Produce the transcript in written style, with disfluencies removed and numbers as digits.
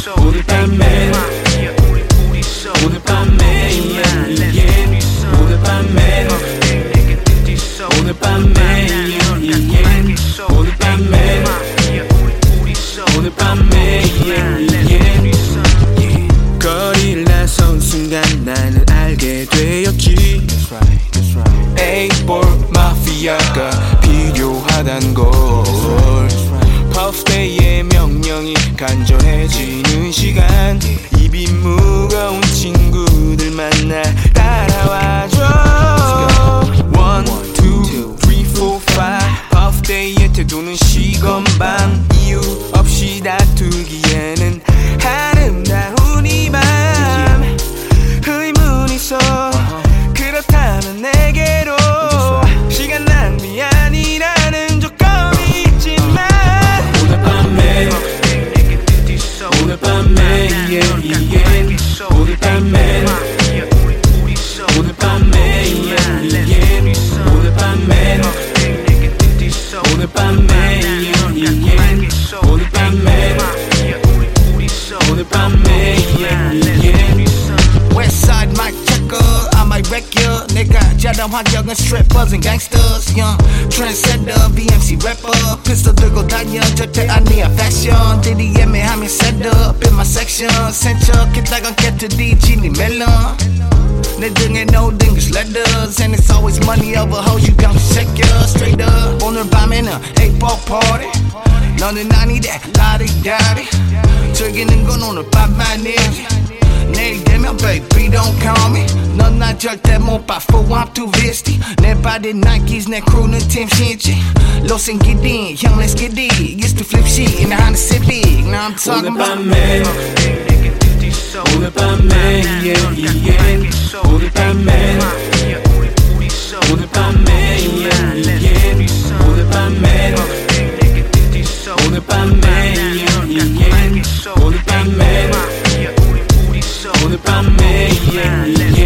오늘 밤에 오늘 밤에 오늘 밤에 오늘 밤에 오늘 밤에 오늘 밤에 거리를 나선 순간 나는 알게 되었지 에이볼 마피아가 필요하단 걸 퍼스데이의 명령이 간절해지는 시간 입이 무거운 친구들 만나 따라와줘 1, 2, 3, 4, 5 퍼스데이의 태도는 시건방 이유 없이 다투기에는 아름다운 이 밤 의문이 있어 그렇다면 내게로 시간 낭비 아니라는 조건이 있지만 오늘 밤에 오늘 밤에 오늘 밤에 오늘 밤에 오늘 밤에 오늘 밤에 오늘 밤에 오늘 밤에 Westside mic checker, I might wreck ya. 내가 자란 환경은 strippers and gangsters. Young trendsetter, BMC rapper. Pistol 들고 다녀 절대 아니야 fashion. 들이 애매하면 set up in my section. 센척했다간 깨트리 지니 멜론. 내 등에 no English letters. And it's always money over hoes, you gon' check ya straight up. 오늘 밤에는 8-ball party. 너는 아니래 라리가리. 즐기는 건 오늘 밤만이지. 내일 되면 baby don't call me 넌 나 절대 못 봐 fool I'm too risky 내 발에 Nikes 내 crew는 팀 신지 Los and get in young let's get it Used to flip shit in the Honda Civic Now I'm talking about 오늘 밤에 오늘 밤에 오늘 밤에 오늘 밤에 오늘 밤에 오늘 밤에 오늘 밤에 오늘 밤에